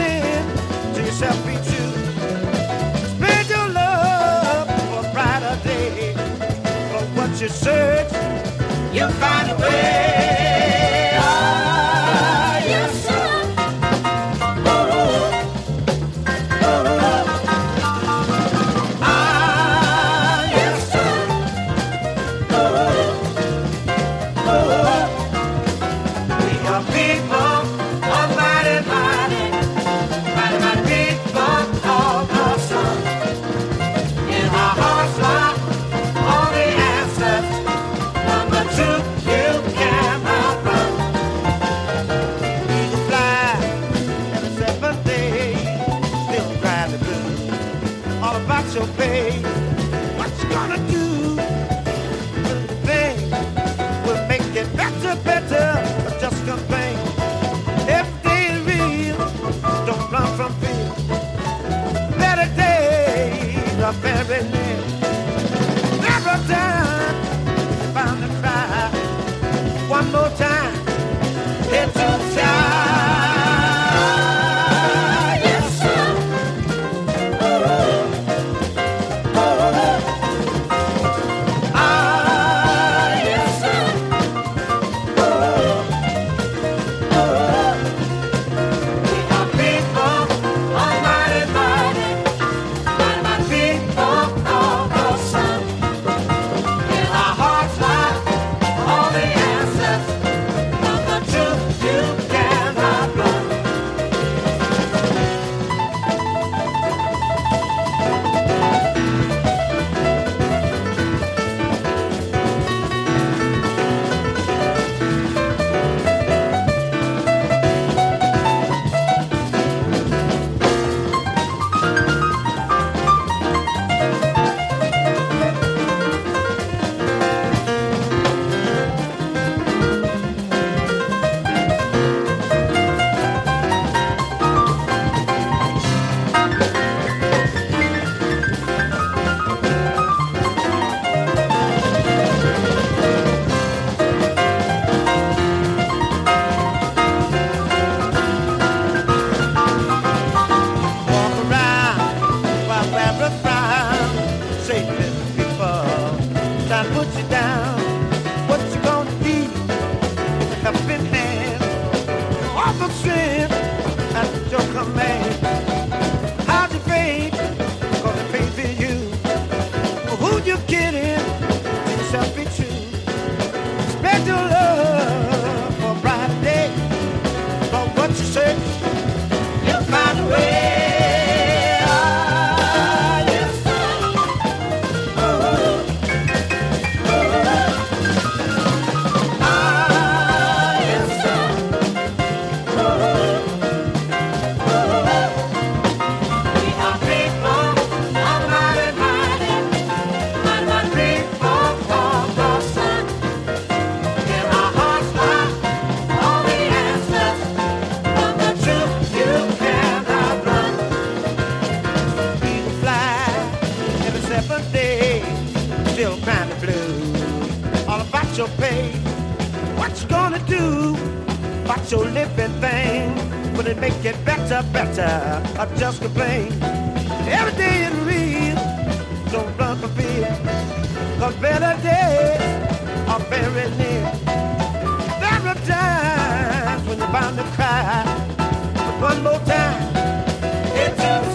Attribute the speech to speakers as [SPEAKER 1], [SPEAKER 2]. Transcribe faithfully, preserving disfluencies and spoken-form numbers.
[SPEAKER 1] friend, to yourself be true. Spread your love for a brighter day. For what you search, you'll find a way. Ah, yes, sir. Oh, oh, oh. Ah, yes, sir. Oh, oh. We are people of mighty, mighty, mighty, mighty people of the sun. In our hearts lie all the answers from the truth you cannot run. We can fly every seventh day, still cry the blues all about your pain. What you gonna do? The thing will make it better, better, or just complain. Every day is real, don't run from fear. Better days are very near. Never done, bound to cry. One more time, head to side. Yes, sir. Oh, oh, oh. Ah, yes, sir. Oh, oh. We are people of mighty, mighty, mighty, mighty people of the sun. In our hearts lie all the answers from the truth you cannot run. Walk around while rabbit frown. Say, listen, people, try to put you down. What you gonna be with a helping hand? Offer strength at your command. How's your faith? Gonna pay for you. Well, who you kidding? To yourself be true. Spread your love for a brighter day. For what you search, you'll find a way. Ah, yes, sir. Oh, oh, oh. Ah, yes, sir. Oh, oh, oh. We are people of mighty, mighty, mighty, mighty people of the sun. In our hearts lie all the answers from the truth you cannot run. We can fly every seventh day, still crying the blues all about your pain. What you gonna do about your living thing? Will it make it better, better, or just complain? Every day is real, don't run for fear, 'cause better days are very near. There are times when you're bound to cry, but one more time, it's a